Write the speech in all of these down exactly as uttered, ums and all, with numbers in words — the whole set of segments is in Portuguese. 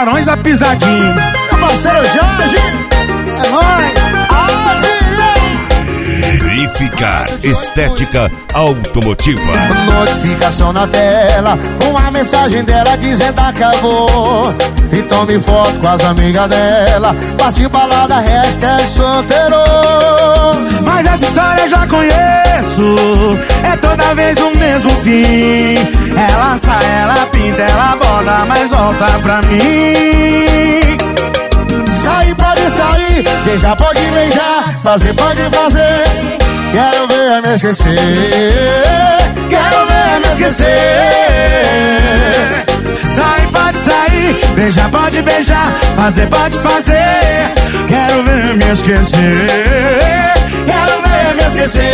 Barões da Pisadinha. Meu parceiro Jorge, é nóis. Verificar Estética Automotiva. Notificação na tela, uma mensagem dela dizendo acabou. Então me foto com as amigas dela, partiu balada, hashtag solteiro. Mas essa história eu já conheço, é toda vez o mesmo fim. Ela sai, ela pinta, ela borda, mas volta pra mim. Sair pode sair, beijar pode beijar, fazer pode fazer. Quero ver me esquecer, quero ver me esquecer. Sair pode sair, beijar pode beijar, fazer pode fazer. Quero ver me esquecer, quero ver me esquecer.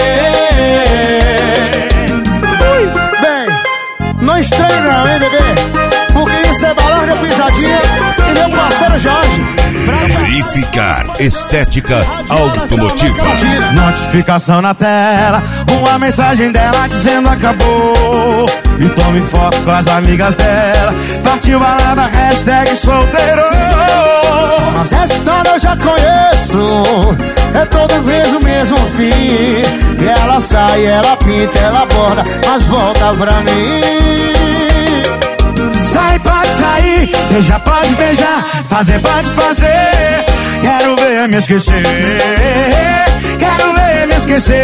Bem, não estranho não, hein, bebê? Porque isso é Barões da Pisadinha e meu parceiro Jorge. Verificar Estética Automotiva. Notificação na tela, uma mensagem dela dizendo acabou. E tome foto com as amigas dela, partiu balada, hashtag solteiro. Mas essa história eu já conheço, é todo vez o mesmo fim. E ela sai, ela pinta, ela borda, mas volta pra mim. Sai pode sair, beijar pode beijar, fazer pode fazer. Quero ver me esquecer, quero ver me esquecer.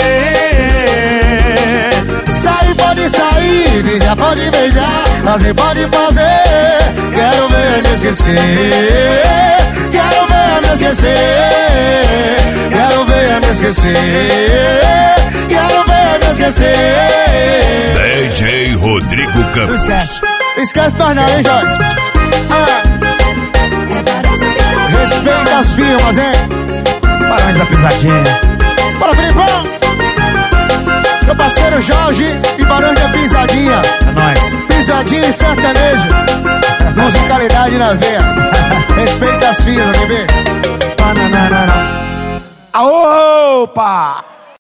Sair pode sair, beijar pode beijar, fazer pode fazer. Quero ver me esquecer, quero ver me esquecer. Quero ver me esquecer, quero ver me esquecer. D J Rodrigo Campos. Esquece nós não, hein, Jorge? Ah. Respeita as firmas, hein? Barões da Pisadinha. Bora, Filipão! Meu parceiro Jorge e Barões da Pisadinha. É nóis. Pisadinha e sertanejo. Musicalidade na veia. Respeita as firmas, bebê. Opa!